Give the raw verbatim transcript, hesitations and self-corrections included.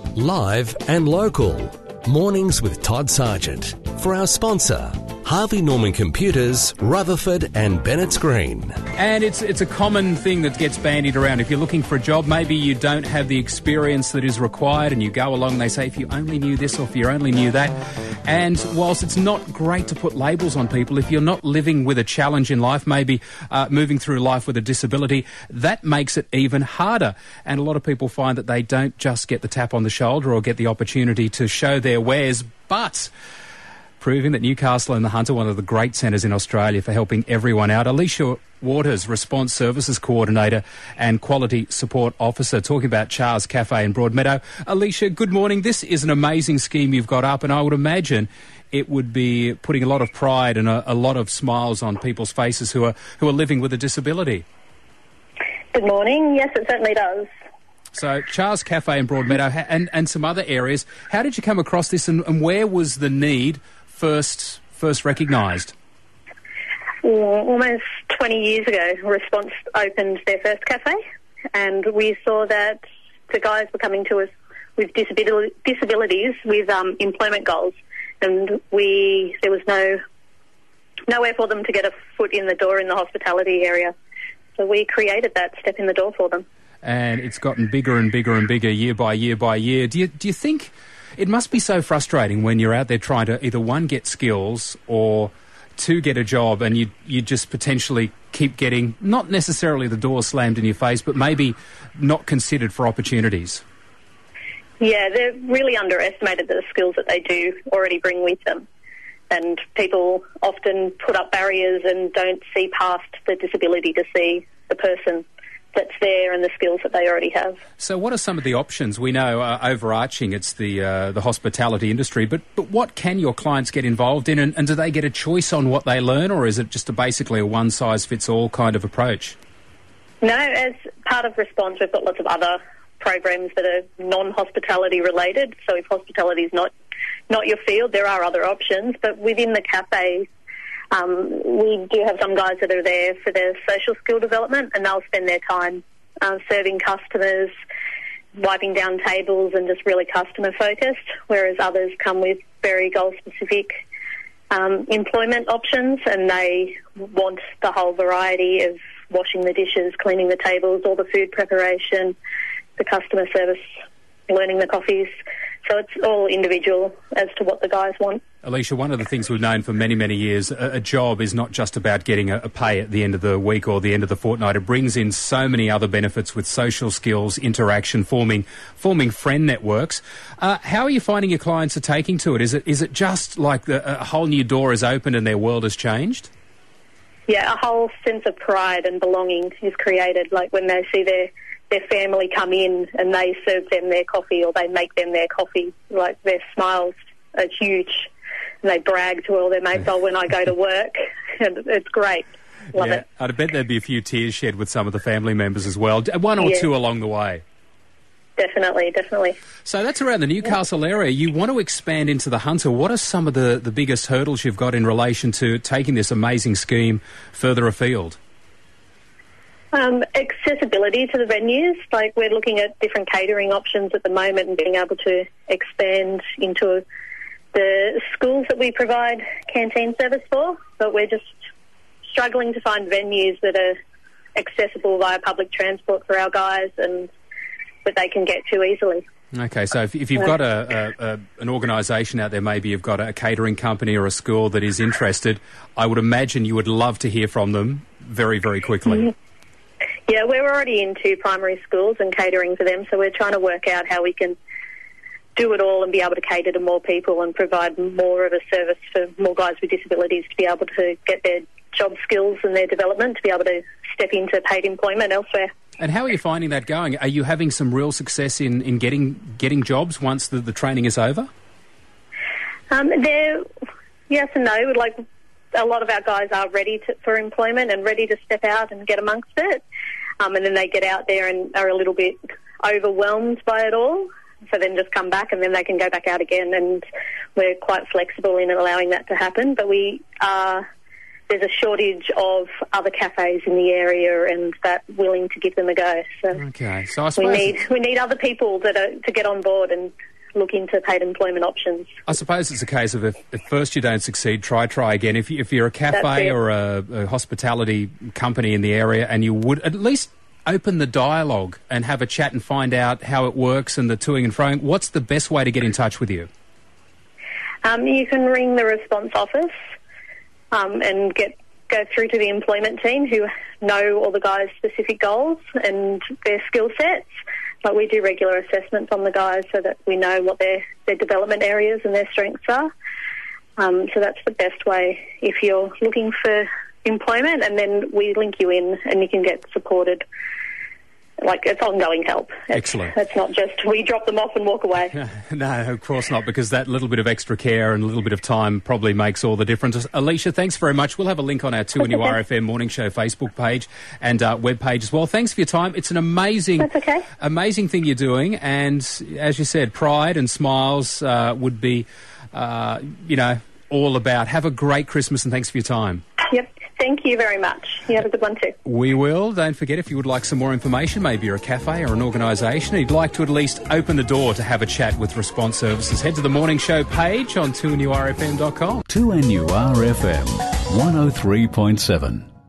Live and local. Mornings with Todd Sargent. For our sponsor, Harvey Norman Computers, Rutherford and Bennett's Green. And it's it's a common thing that gets bandied around. If you're looking for a job, maybe you don't have the experience that is required, and you go along and they say, if you only knew this or if you only knew that. And whilst it's not great to put labels on people, if you're not living with a challenge in life, maybe uh, moving through life with a disability, that makes it even harder. And a lot of people find that they don't just get the tap on the shoulder or get the opportunity to show their wares, but proving that Newcastle and the Hunter, one of the great centres in Australia for helping everyone out. Alicia Waters, Response Services Coordinator and Quality Support Officer, talking about Char's Cafe in Broadmeadow. Alicia, good morning. This is an amazing scheme you've got up, and I would imagine it would be putting a lot of pride and a, a lot of smiles on people's faces who are who are living with a disability. Good morning. Yes, it certainly does. So, Char's Cafe in Broadmeadow and, and some other areas. How did you come across this, and, and where was the need first first recognised? Almost twenty years ago, Response opened their first cafe, and we saw that the guys were coming to us with disability, disabilities with um, employment goals, and we there was no nowhere for them to get a foot in the door in the hospitality area. So we created that step in the door for them. And it's gotten bigger and bigger and bigger year by year by year. Do you, do you think it must be so frustrating when you're out there trying to either, one, get skills or two, get a job, and you you just potentially keep getting, not necessarily the door slammed in your face, but maybe not considered for opportunities? Yeah, they're really underestimated the skills that they do already bring with them. And people often put up barriers and don't see past the disability to see the person that's there and the skills that they already have. So what are some of the options? We know uh, overarching it's the uh, the hospitality industry, but, but what can your clients get involved in, and, and do they get a choice on what they learn, or is it just a basically a one-size-fits-all kind of approach? No, as part of Response, we've got lots of other programs that are non-hospitality related, so if hospitality is not, not your field, there are other options, but within the cafes, Um, we do have some guys that are there for their social skill development, and they'll spend their time uh, serving customers, wiping down tables, and just really customer focused, whereas others come with very goal specific um, employment options, and they want the whole variety of washing the dishes, cleaning the tables, all the food preparation, the customer service, learning the coffees. So it's all individual as to what the guys want. Alicia, one of the things we've known for many, many years, a, a job is not just about getting a, a pay at the end of the week or the end of the fortnight. It brings in so many other benefits with social skills, interaction, forming forming friend networks. Uh, how are you finding your clients are taking to it? Is it is it just like the, a whole new door is opened and their world has changed? Yeah, a whole sense of pride and belonging is created, like when they see their their family come in and they serve them their coffee or they make them their coffee. Like, their smiles are huge. And they brag to all their mates, oh, when I go to work. And it's great. Love yeah, it. I'd bet there'd be a few tears shed with some of the family members as well. One or yeah. two along the way. Definitely, definitely. So that's around the Newcastle yeah. area. You want to expand into the Hunter. What are some of the, the biggest hurdles you've got in relation to taking this amazing scheme further afield? Um, accessibility to the venues. Like, we're looking at different catering options at the moment and being able to expand into the schools that we provide canteen service for, but we're just struggling to find venues that are accessible via public transport for our guys and that they can get to easily. Okay, so if, if you've got a, a, a, an organisation out there, maybe you've got a catering company or a school that is interested, I would imagine you would love to hear from them very, very quickly. Mm-hmm. Yeah, we're already into primary schools and catering for them, so we're trying to work out how we can do it all and be able to cater to more people and provide more of a service for more guys with disabilities to be able to get their job skills and their development, to be able to step into paid employment elsewhere. And how are you finding that going? Are you having some real success in, in getting getting jobs once the, the training is over? Um, they're, yes and no. Like, a lot of our guys are ready to, for employment and ready to step out and get amongst it. Um, and then they get out there and are a little bit overwhelmed by it all. So then just come back and then they can go back out again. And we're quite flexible in allowing that to happen. But we are there's a shortage of other cafes in the area and that willing to give them a go. So okay, so I we suppose need we need other people that are to get on board and look into paid employment options. I suppose it's a case of if, if first you don't succeed, try, try again. If, you, if you're a cafe or a, a hospitality company in the area and you would at least open the dialogue and have a chat and find out how it works and the toing and froing, what's the best way to get in touch with you? Um, you can ring the response office um, and get go through to the employment team who know all the guys' specific goals and their skill sets. Like we do regular assessments on the guys so that we know what their, their development areas and their strengths are. Um, so that's the best way if you're looking for employment, and then we link you in and you can get supported. Like, it's ongoing help. It's, Excellent. It's not just we drop them off and walk away. No, of course not, because that little bit of extra care and a little bit of time probably makes all the difference. Alicia, thanks very much. We'll have a link on our two N U R F M Morning Show Facebook page and uh, web page as well. Thanks for your time. It's an amazing, That's okay. amazing thing you're doing, and as you said, pride and smiles uh, would be, uh, you know, all about. Have a great Christmas and thanks for your time. Yep. Thank you very much. You have a good one too. We will. Don't forget, if you would like some more information, maybe you're a cafe or an organisation, and you'd like to at least open the door to have a chat with Response Services, head to the Morning Show page on two N U R F M dot com. two N U R F M one oh three point seven.